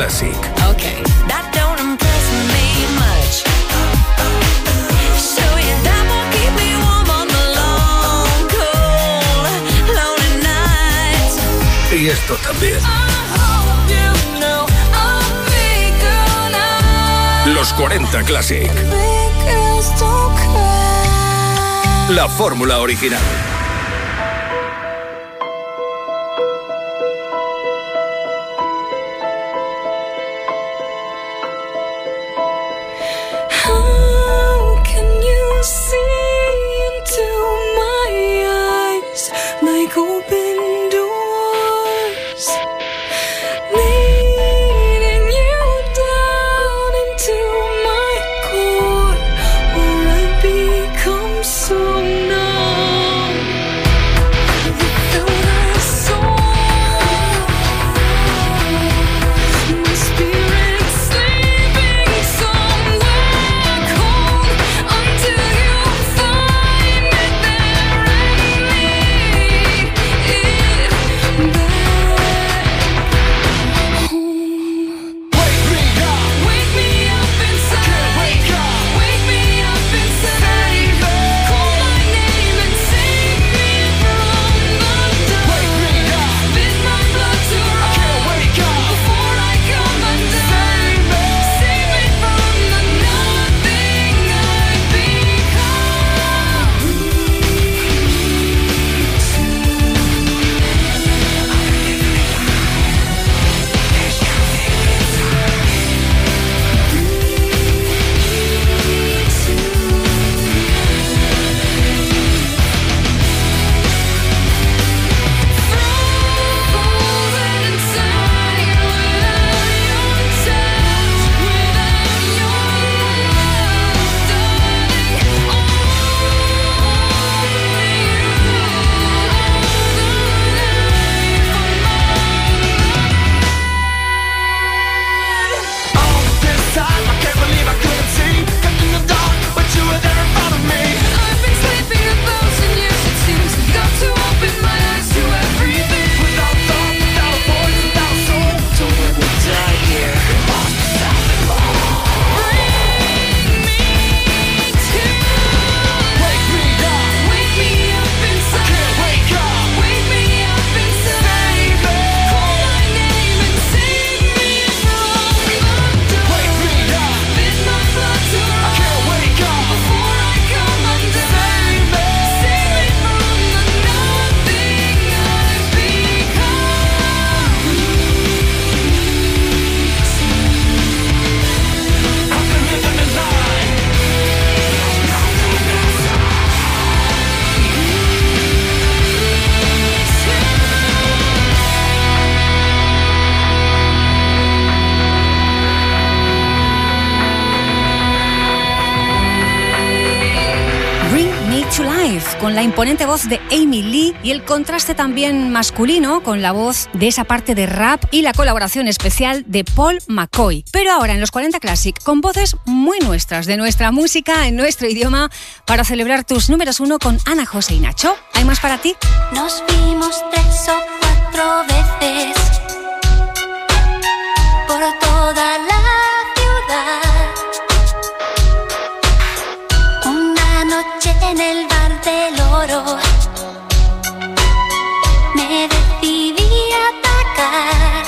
Classic. Okay, that don't impress me much. So yeah, that won't keep me warm on the long, cold, lonely nights. Y esto también. Los 40 Classic. La fórmula original. Con la imponente voz de Amy Lee y el contraste también masculino con la voz de esa parte de rap y la colaboración especial de Paul McCoy. Pero ahora en los 40 Classic, con voces muy nuestras, de nuestra música en nuestro idioma, para celebrar tus números 1 con Ana José y Nacho. ¿Hay más para ti? Nos vimos 3 o 4 veces por toda la ciudad. Una noche en el bar del Oro me decidí a atacar.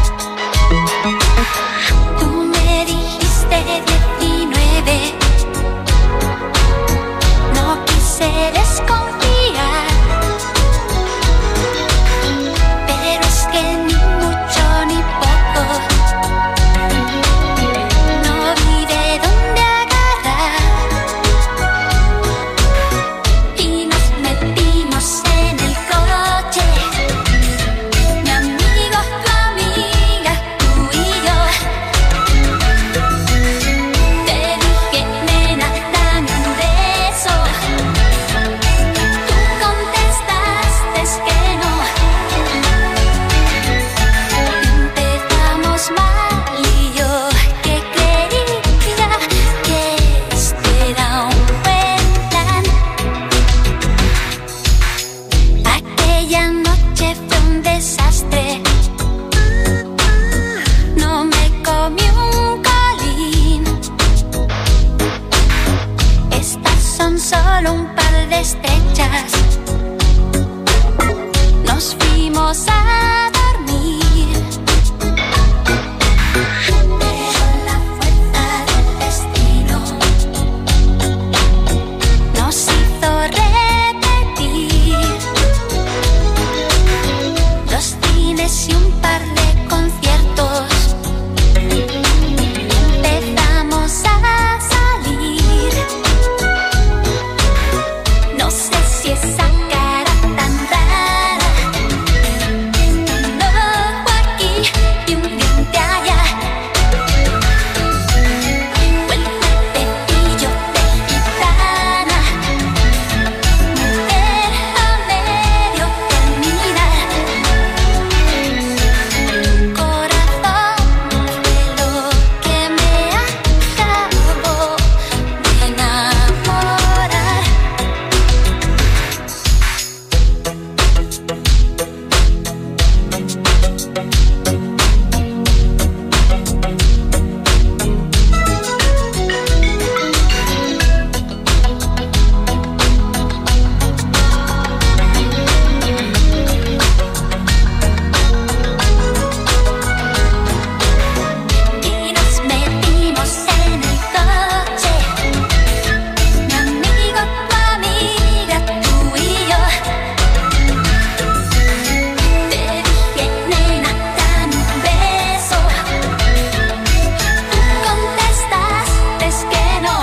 Tú me dijiste 19, no quise desconfiar, pero es que ni estrechas. Nos fuimos a dormir, pero la fuerza del destino nos hizo repetir los cines y un par de conciertos. Empezamos a salir. No sé si esa cara tan rara, un ojo aquí y un diente allá, o el pepillo de gitana, mujer a medio terminar. Corazón de lo que me acabo de enamorar. Y nos metimos en el coche, mi amigo, tu amiga, tú y yo. Te dije, nena, dame un beso. Tú contestaste que no.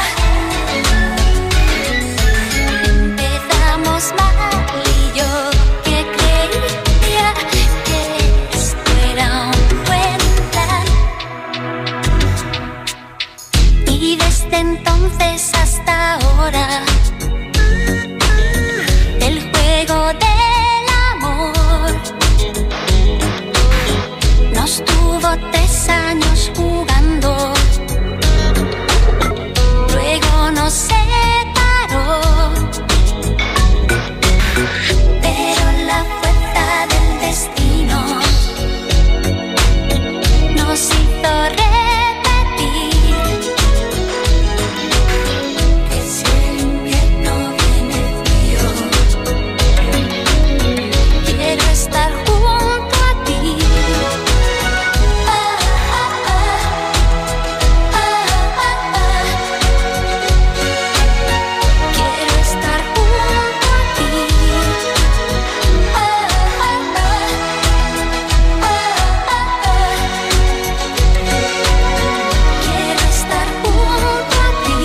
Empezamos mal y yo que creía que esto era un buen plan. Y desde entonces hasta ahora, el juego del amor nos tuvo 3 años jugando, luego nos separó, pero la fuerza del destino nos hizo repetir que si el invierno viene frío, quiero estar junto a ti. Quiero estar junto a ti. Quiero estar junto a ti.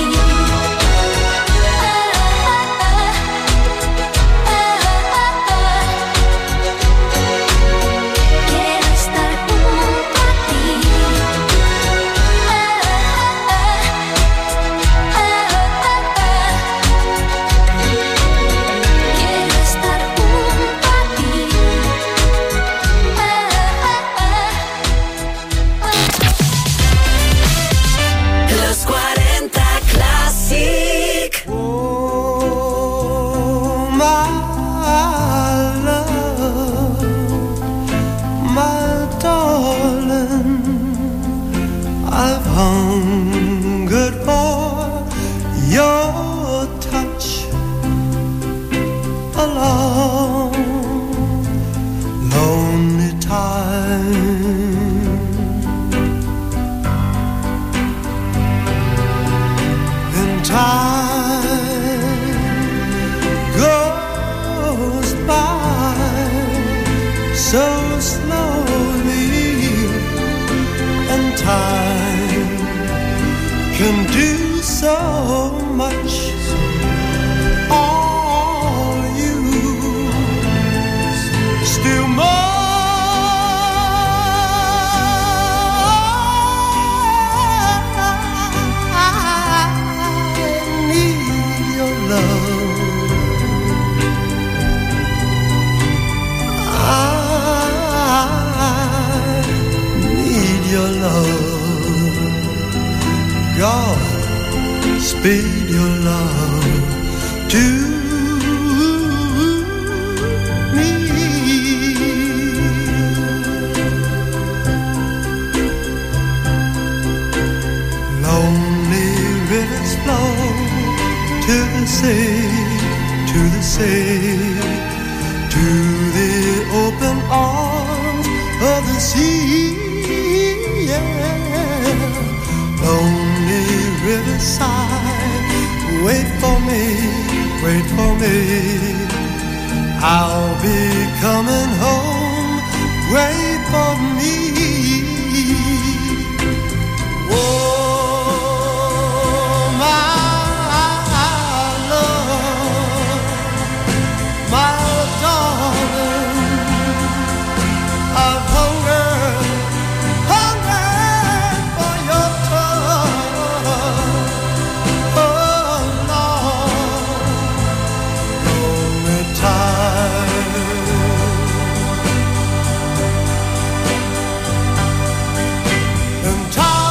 Quiero estar junto a ti. Quiero estar junto a ti. Los 40 Classic. Oh, my love, my darling, I've hungered for your touch a long, lonely time. Then time goes by so slowly, and time can do so much. All you still more. I need your love. I need your love. God, speed your love to me. Lonely rivers flow to the sea, to the sea, to the open arms of the sea. Yeah. Lonely riverside, wait for me, wait for me. I'll be coming home, wait for me. Oh, my love, my darling, I've hungered for your touch. Oh, Lord, lonely time. And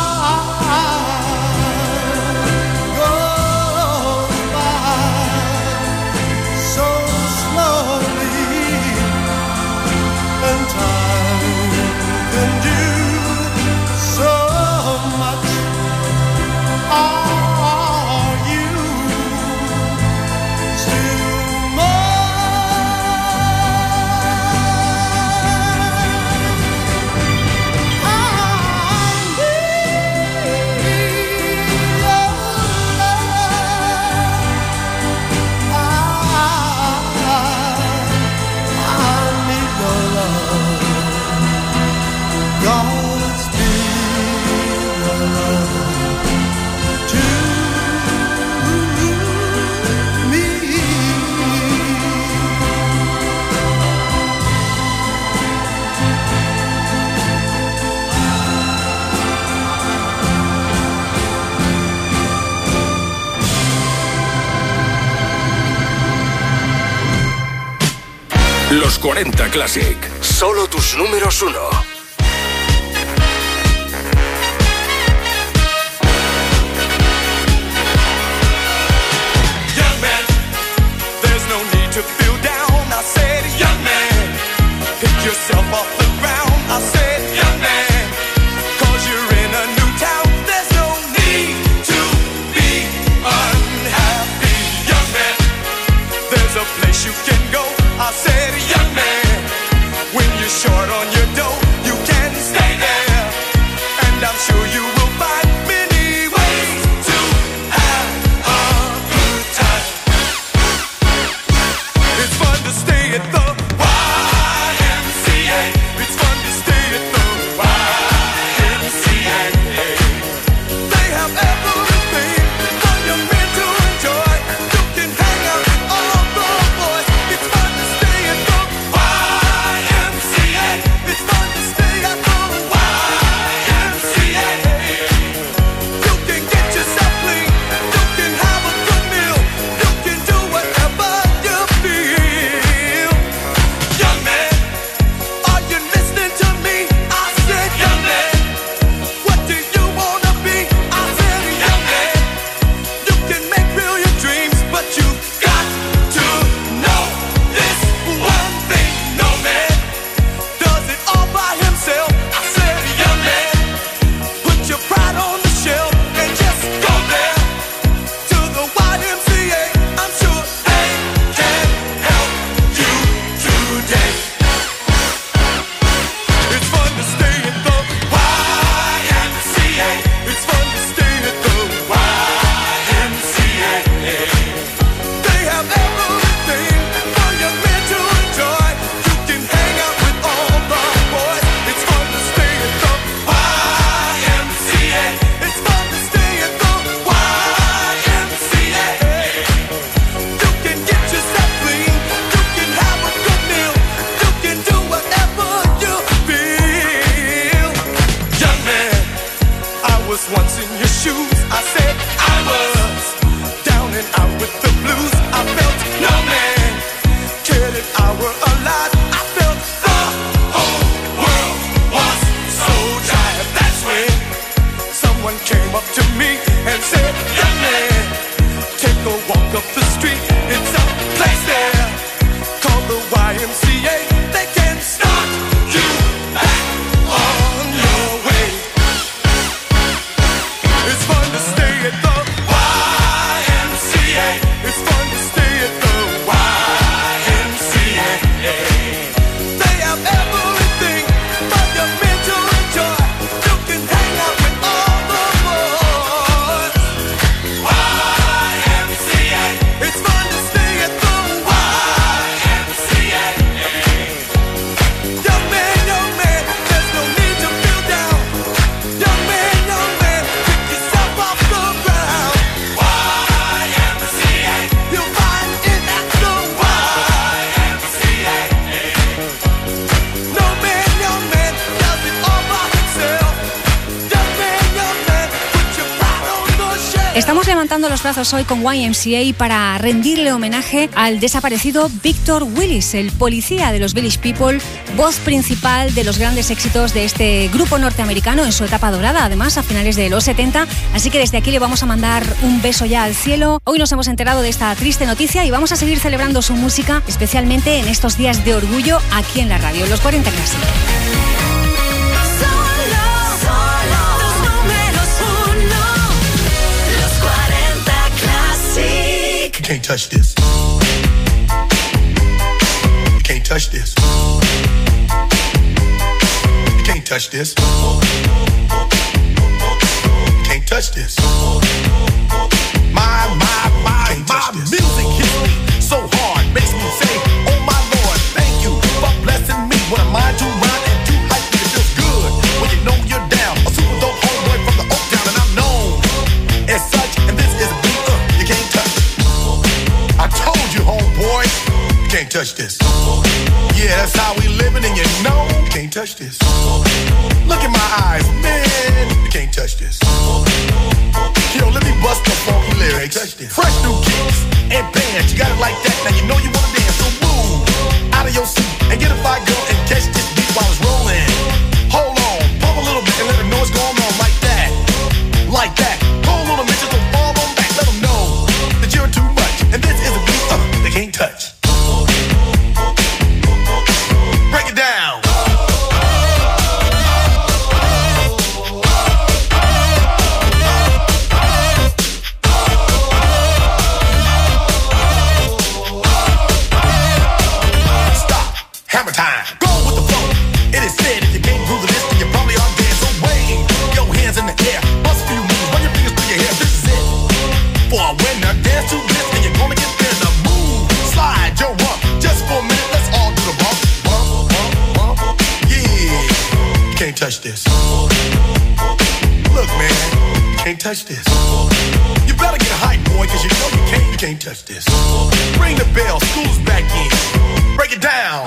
time goes by so slowly, and time can do so much. Are you still mine? I need your love. Godspeed your love to me. Los 40 Classic. Solo tus números uno. Young man, there's no need to feel down. I said, young man, pick yourself off the ground. I said, young man, 'cause you're in a new town. There's no need to be unhappy. Young man, there's a place you can go. I said, young man, when you're short on your dough, you can stay there. And I'm sure you will find many ways to have a good time. It's fun to stay at the YMCA. It's fun to stay at the YMCA. They have everything for young men to enjoy. You can hang out with all the boys. It's fun to stay at the YMCA. It's fun to stay at the YMCA. You can get yourself clean. You can have a good meal. You can do whatever you feel. Young man, are you listening to me? I said, young man, what do you wanna be? I said, young man, you can make real your dreams, but you got to know this one thing. No man does it all by himself. I said, young man, put your pride on the shelf and just go there to the YMCA. I'm sure they can help you today. It's fun to stay at the YMCA. It's fun to stay at the YMCA. They have everything for young men to enjoy. You can hang out with all the boys. It's fun to stay at the YMCA. It's fun to stay at the YMCA. You can get yourself clean. You can have a good meal. You can do whatever you feel. Young man, I was once in your shoes. I said I was down and out with the blues. I felt no man cared if I were alive. I felt the whole world was so tired. That's when someone came up to me and said, young man, take a walk up the street. It's a place there called the YMCA. They can start you back on your way. It's fun to stay at the YMCA. It's fun to stay at the YMCA. Estamos levantando los brazos hoy con YMCA para rendirle homenaje al desaparecido Victor Willis, el policía de los Village People, voz principal de los grandes éxitos de este grupo norteamericano en su etapa dorada, además a finales de los 70. Así que desde aquí le vamos a mandar un beso ya al cielo. Hoy nos hemos enterado de esta triste noticia y vamos a seguir celebrando su música, especialmente en estos días de orgullo aquí en la radio, los 40 Classic. You can't touch this. You can't touch this. You can't touch this. You can't touch this. My music hits me so hard, makes me say, oh my Lord, thank you for blessing me. When I'm mind to rhyme and too hype, it feels good when you know you're down. A super dope homeboy from the Oak Town, and I'm known as such. And this is a beat you can't touch. I told you, homeboy, you can't touch this. Yeah, that's how we living, and you know you can't touch this. Look in my eyes, man, you can't touch this. Yo, let me bust the funky lyrics. Fresh new kicks and bands, you got it like that. Now you know you wanna dance, so move out of your seat and get a fire girl and catch this beat while it's rolling. Hold on, pump a little bit and let them know what's going on like that, like that. Pull a little bit, just don't fall on back. Let them know that you're too much, and this is a beat they can't touch. Break it down. Hammer time. Go with the flow. It is said if you can't groove this, then you probably are dead. So wave your hands in the air. Bust a few moves. Run your fingers through your hair. This is it. For a winner, dance to this, and you're gonna get there. The move, slide your rump. Just for a minute, let's all do the bump. Bump, bump, bump. Yeah. You can't touch this. Look, man. You can't touch this. You better get hype, boy, cause you know you can't touch this. Ring the bell. School's back in. Break it down.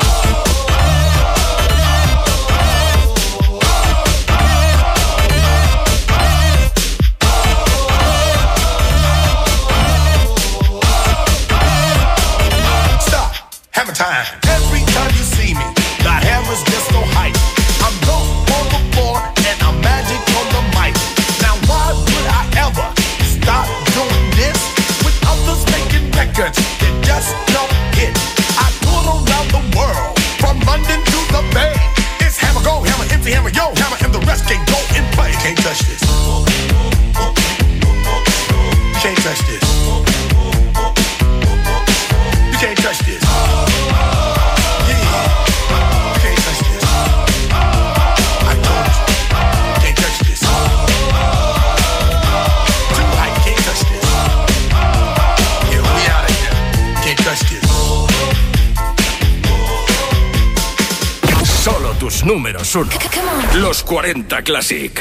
Stop. Hammer time. Every time you see me, the hammer's just so hype. I'm dope on the floor and I'm magic on the mic. Now why would I ever stop doing this with others making records that just don't hit? I tour around the world, from London to the Bay. It's hammer, go hammer, empty hammer, yo hammer, and the rest can go and play. You can't touch this. You can't touch this. You can't touch this. Yeah, you can't touch this. I told you, you can't touch this. Too high, you can't touch this. Yeah, we out of here. You can't touch this. Solo tus números uno. Los 40 Classic.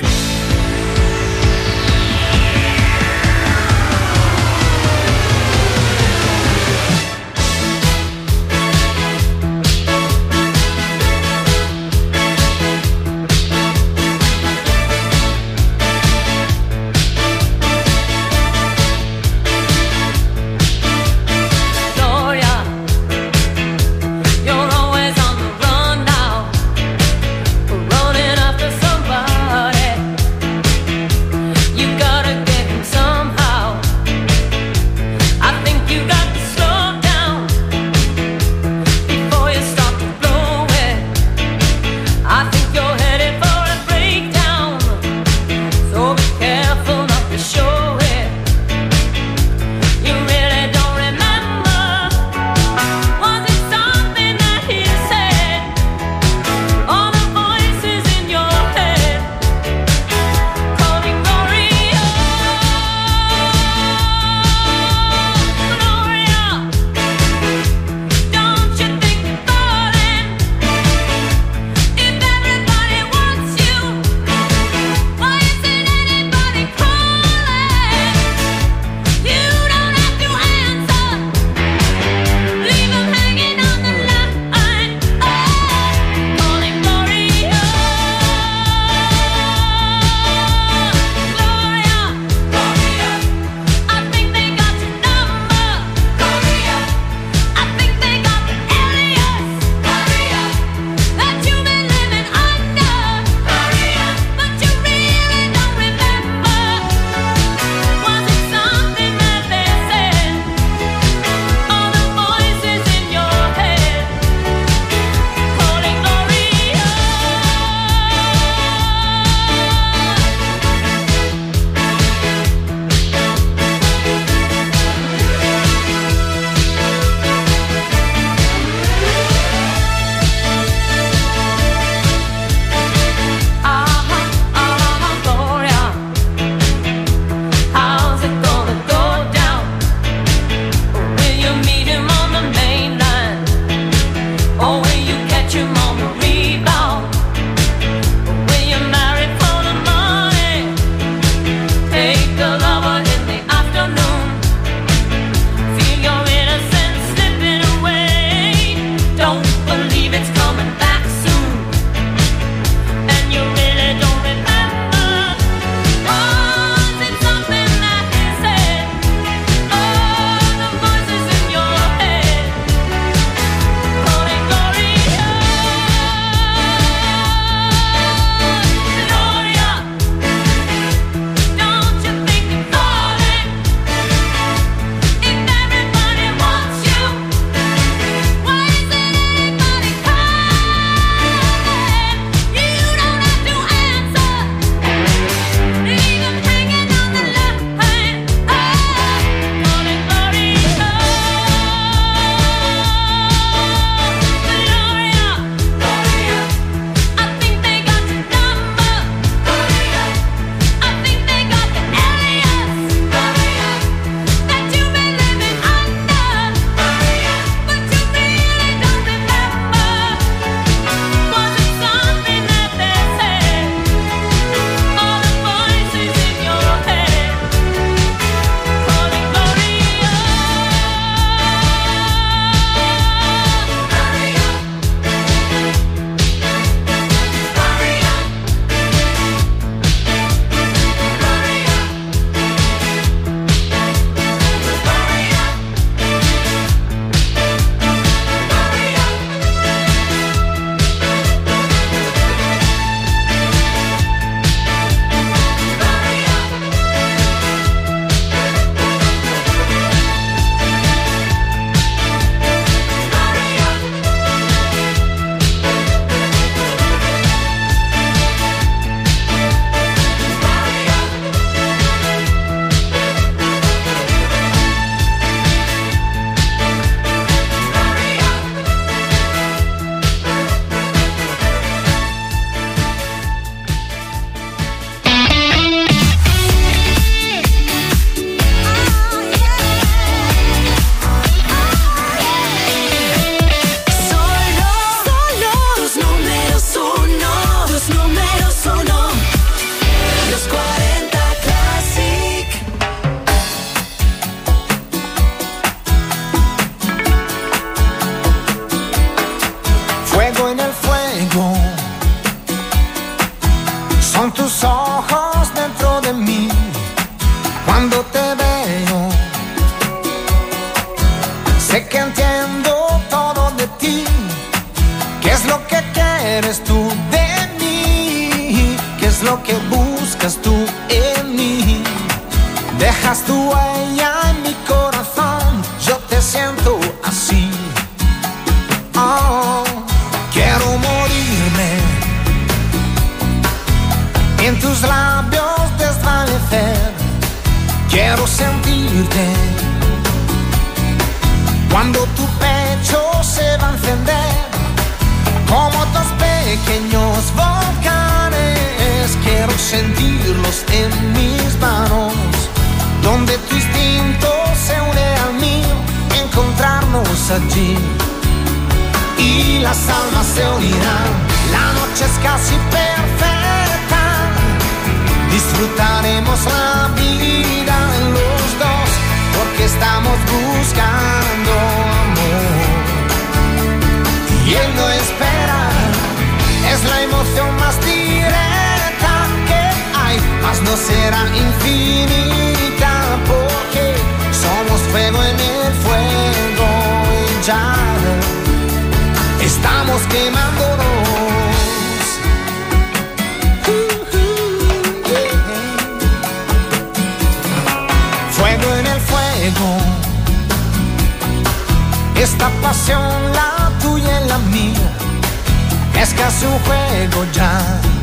Running after somebody. Cuando te veo, sé que entiendo todo de ti. ¿Qué es lo que quieres tú de mí? ¿Qué es lo que buscas tú en mí? Dejas tu huella en mi corazón, yo te siento así. Oh, quiero morirme en tus labios desvanecer. Quiero sentirte cuando tu pecho se va a encender como dos pequeños volcanes. Quiero sentirlos en mis manos, donde tu instinto se une al mío, encontrarnos allí y las almas se unirán. La noche es casi perfecta, disfrutaremos la vida en los dos, porque estamos buscando amor y él no espera. Es la emoción más directa que hay, mas no será infinita, porque somos fuego en el fuego y ya estamos quemándonos. Fuego en el fuego, esta pasión, la tuya y la mía, es casi un juego ya.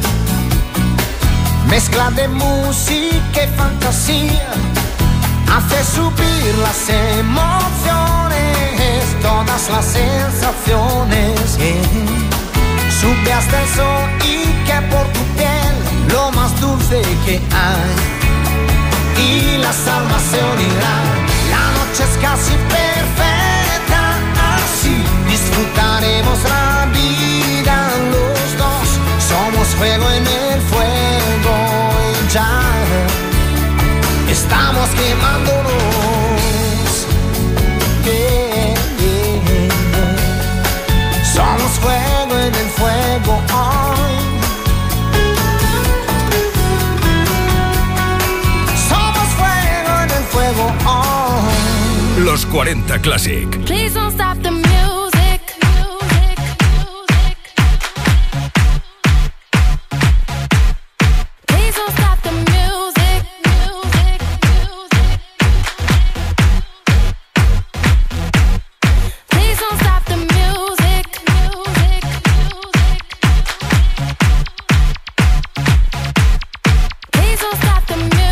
Mezcla de música y fantasía, hace subir las emociones, todas las sensaciones. Sube hasta el sol y que por tu piel lo más dulce que hay, y las almas se unirán. La noche es casi perfecta, así disfrutaremos la vida los dos. Somos fuego en el fuego y ya estamos quemándonos. Somos fuego en el fuego hoy. Somos fuego en el fuego hoy. Los 40 Classic. Please don't stop the music. Please don't stop the music. Please don't stop the music. Please don't stop the music.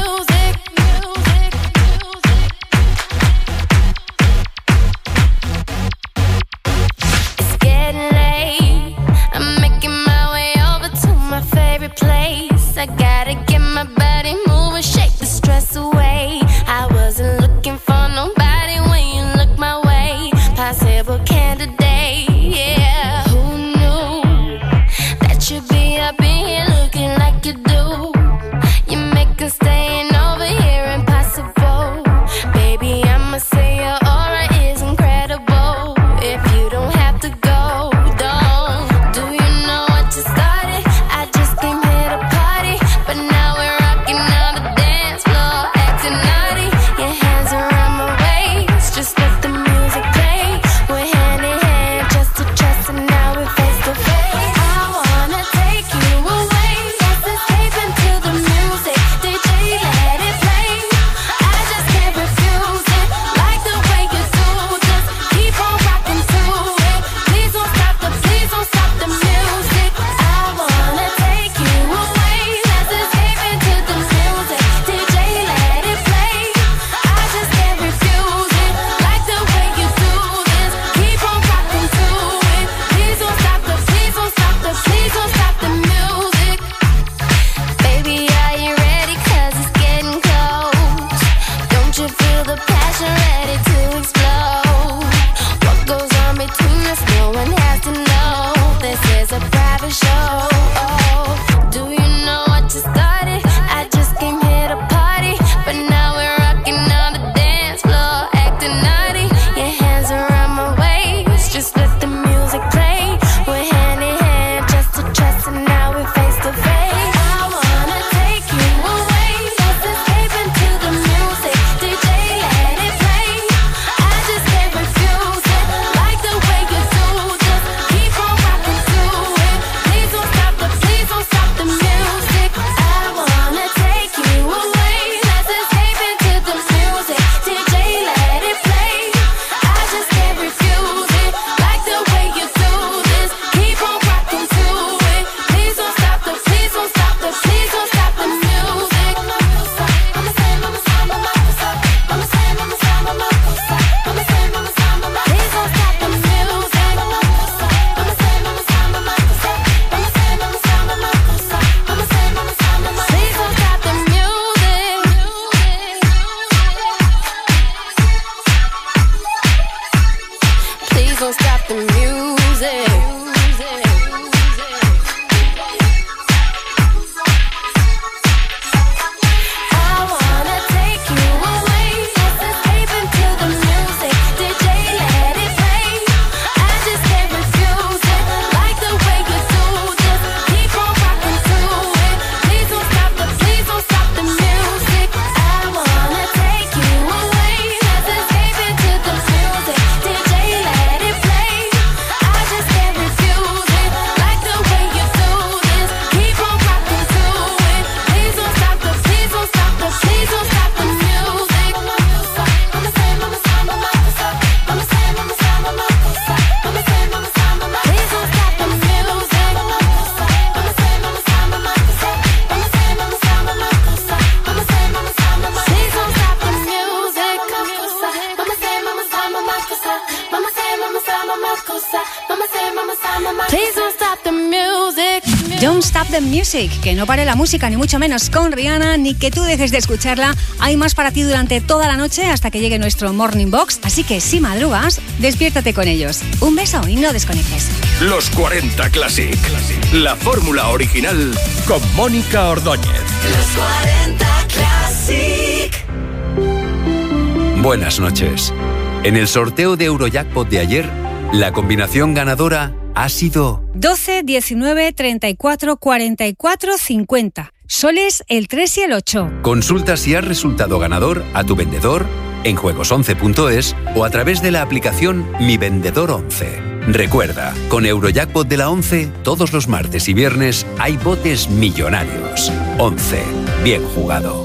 Stop the Music, que no pare la música, ni mucho menos con Rihanna, ni que tú dejes de escucharla. Hay más para ti durante toda la noche hasta que llegue nuestro Morning Box, así que si madrugas, despiértate con ellos. Un beso y no desconectes. Los 40 Classic. La fórmula original con Mónica Ordóñez. Los 40 Classic. Buenas noches. En el sorteo de Eurojackpot de ayer, la combinación ganadora ha sido 12, 19, 34, 44, 50. Soles el 3 y el 8. Consulta si has resultado ganador a tu vendedor en juegos11.es o a través de la aplicación Mi Vendedor 11. Recuerda, con Eurojackpot de la 11, todos los martes y viernes hay botes millonarios. 11. Bien jugado.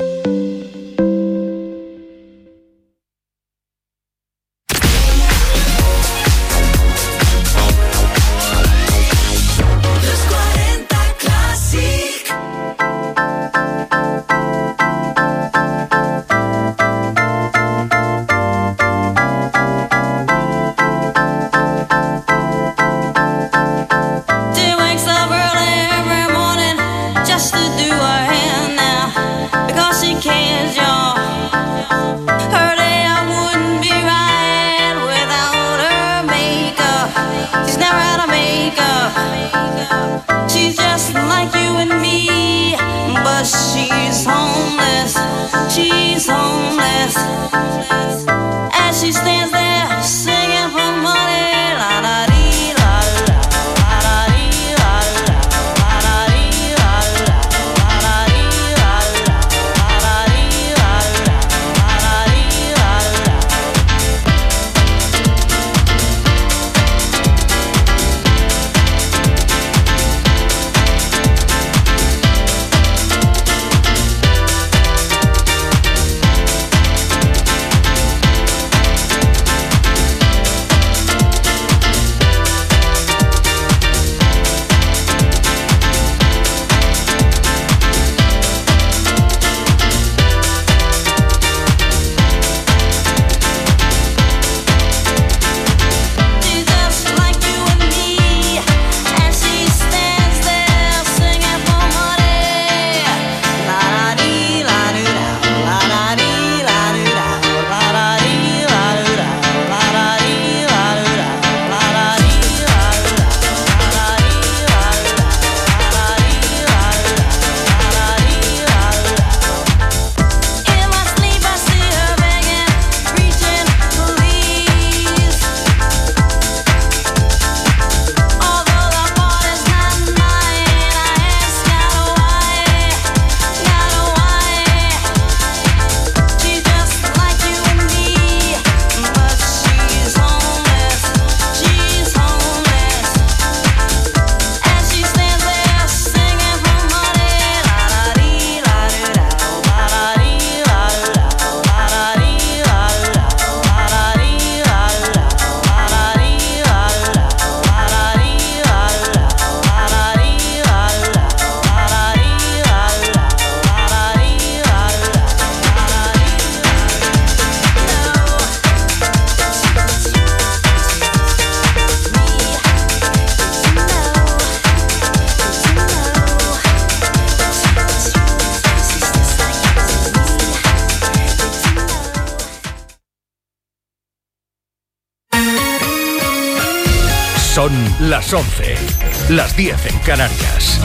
Son las 11, las 10 en Canarias.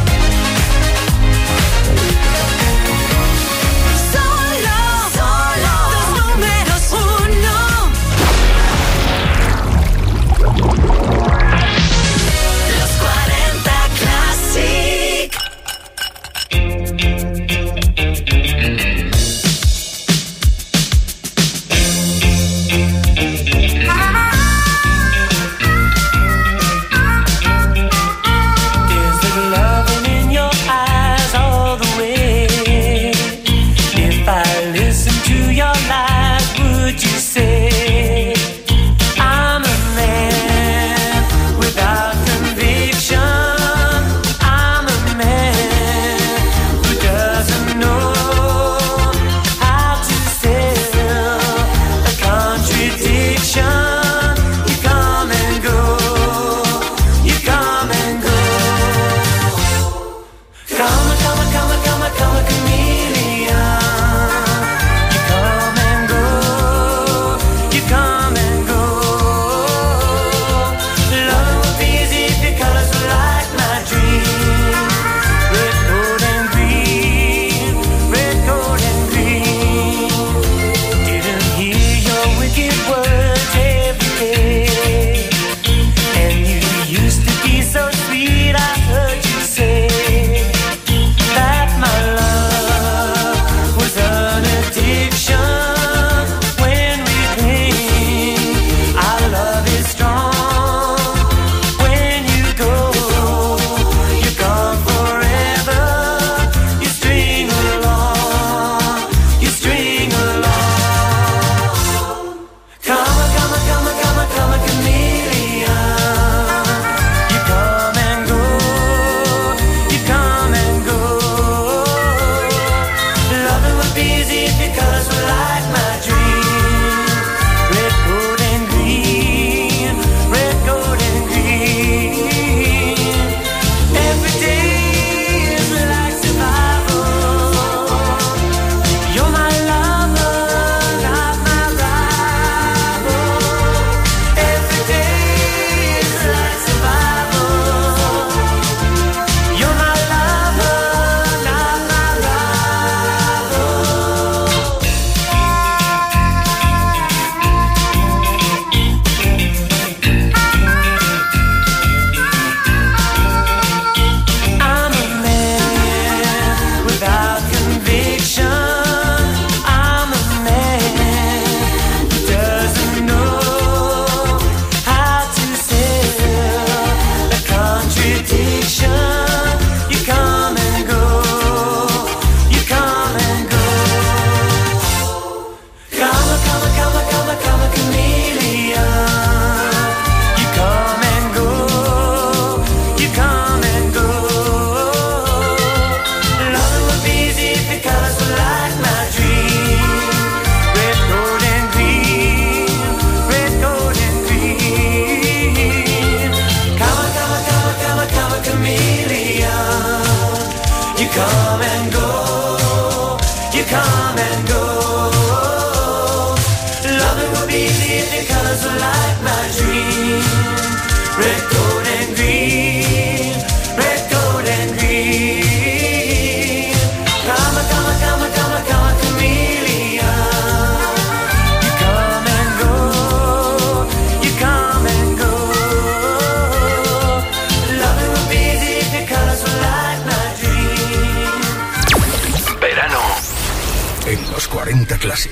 40 Classic.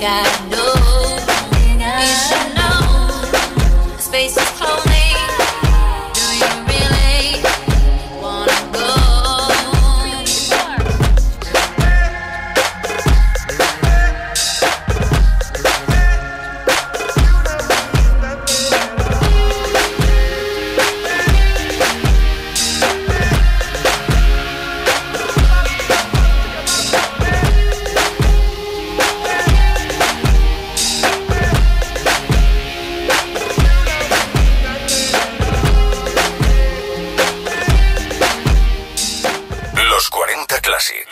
I know. You should know. Space is holy. Do you really wanna go? Los 40 Classic.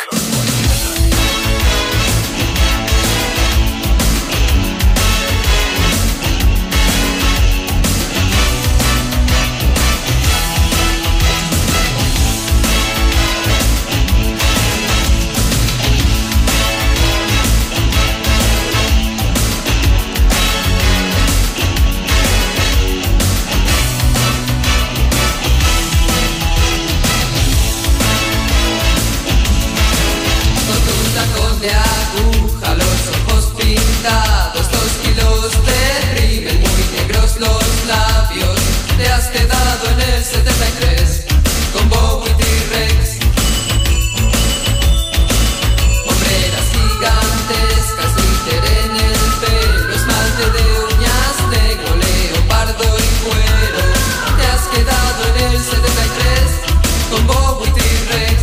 De aguja, los ojos pintados, 2 kilos de rímel, muy negros los labios. Te has quedado en el 73 con Bowie T-Rex. Hombreras gigantescas, glitter en el pelo, esmalte de uñas negro, leopardo y cuero. Te has quedado en el 73 con Bowie T-Rex.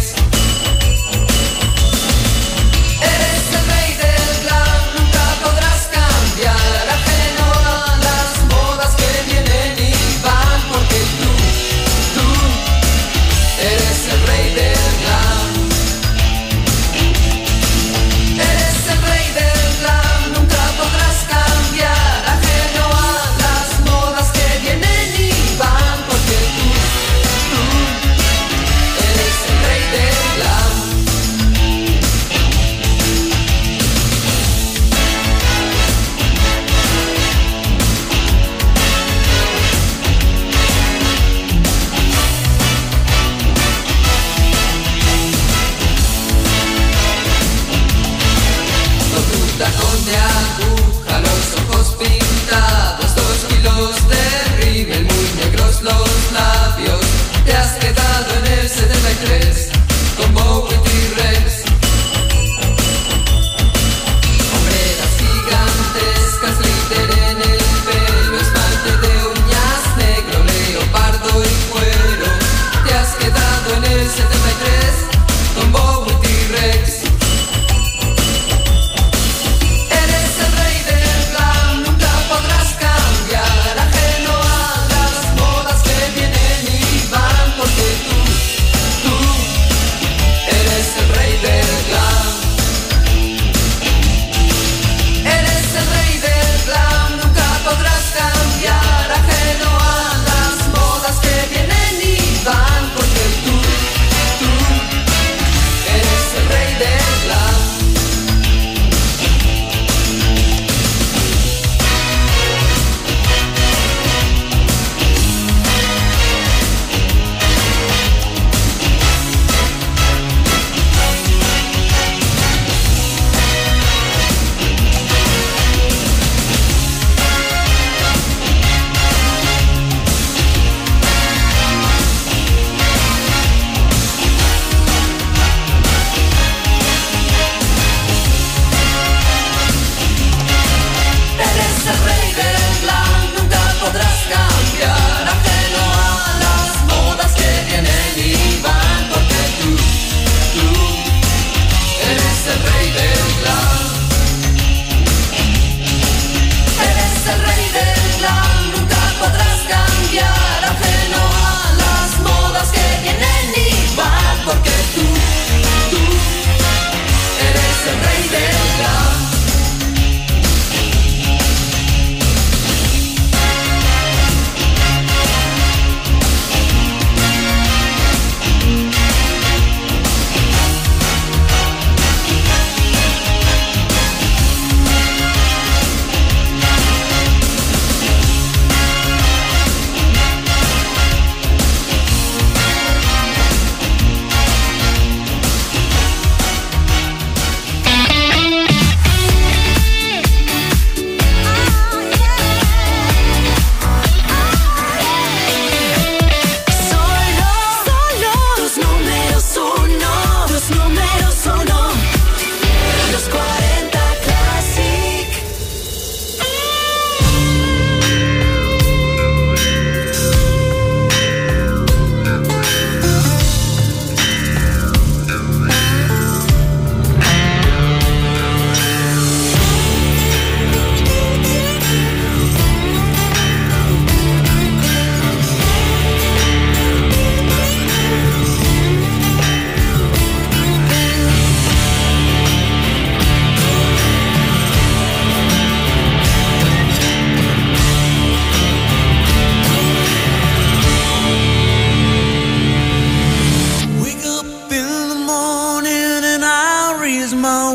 Tacón de aguja, los ojos pintados, 2 kilos de rímel, muy negros los labios. Te has quedado en el 73 con Bowie T-Rex. Hombreras gigantescas, glitter en el pelo, esmalte de uñas negro, leopardo y cuero. Te has quedado en el 73 con Bowie T-Rex. Eres el rey del glam, nunca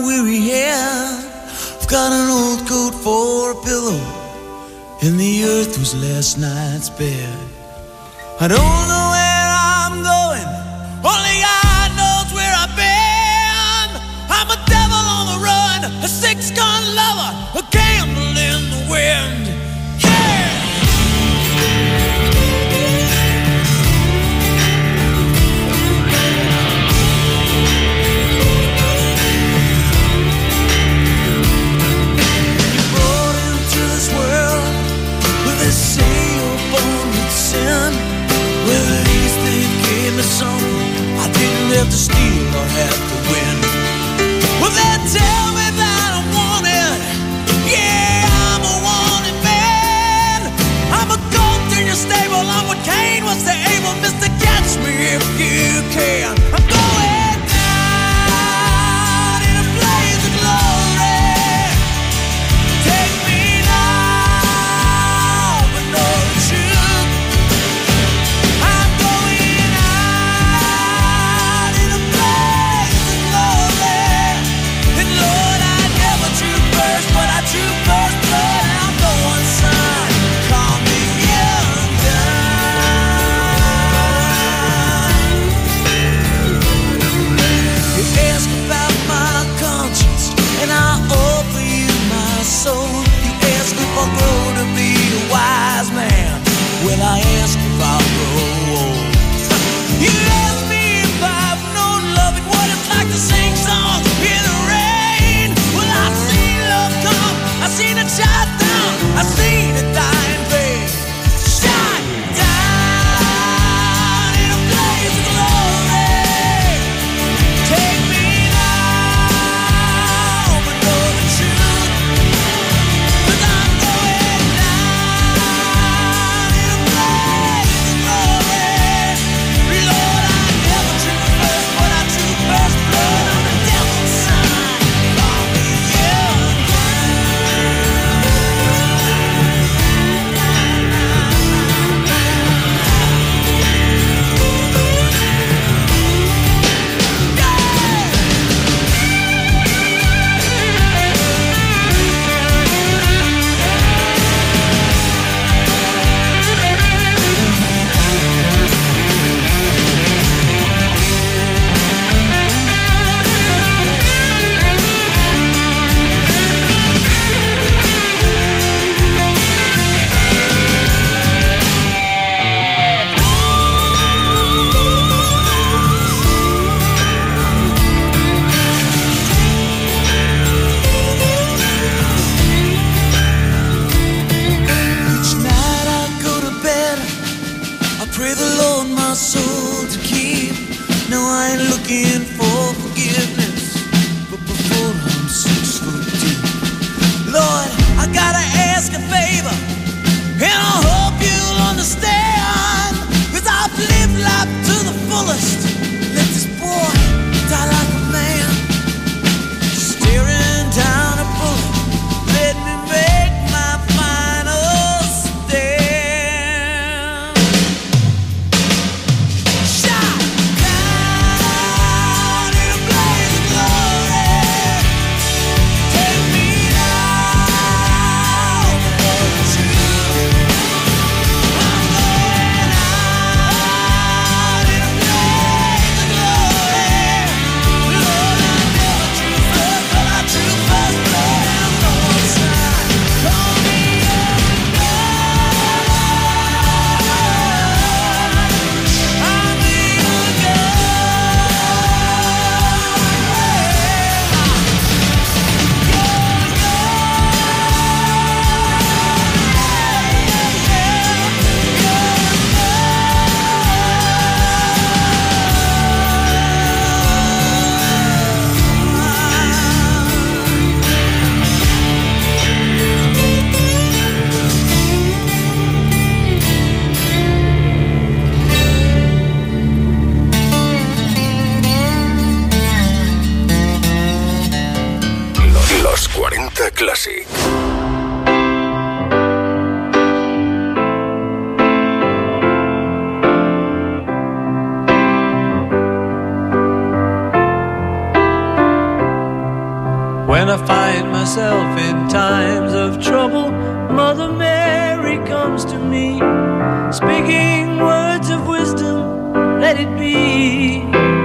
weary head. I've got an old coat for a pillow, and the earth was last night's bed. I don't know where I'm going, only God knows where I've been. I'm a devil on the run, a six-gun lover, a candle in the wind. I didn't have to steal or have to win. Well, they tell me that I'm wanted. Yeah, I'm a wanted man. I'm a goat in your stable. I'm what Cain was to Abel. Mr. Catch me if you can. I'm going down in a blaze of glory. Take me now, but no truth. I'm going out in a blaze of glory. And Lord, I never drew first, but I drew first blood. I'm going son. Call me young gun. You ask about my conscience, and I'll offer you my soul. You ask if I'll grow to be a wise man. Well, I ask if I'll grow old. You ask me if I've known love and what it's like to sing songs in the rain. Well, I've seen love come, I've seen it shine down, I've seen it die in vain. Shine down in a blaze of glory. Take me now, but know the truth. 'Cause I'm going down in a blaze of glory. Lord, I never drew first, but I drew first blood. I'm the devil's son. Call me young Each night I go to bed, I pray the Lord my soul to keep. No, I ain't looking for forgiveness, but before I'm 6 foot deep. Lord, I gotta ask a favor, and I hope you'll understand. 'Cause I've lived life to the fullest. Let this boy die like a man. Staring down a bullet, let me make my final stand. Shine down in a blaze of glory. Take me now, but know the truth. I'm going out in a blaze of glory. Lord, I never drew first, but I drew first blood. I'm going son. Call me young gun. I'm a young Los 40 Classic. When I find myself in times of trouble, Mother Mary comes to me, speaking words of wisdom, let it be.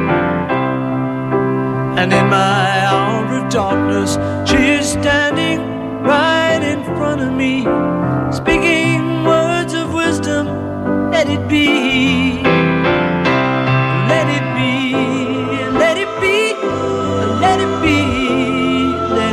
And in my hour of darkness, she is standing right in front of me, speaking words of wisdom, let it be.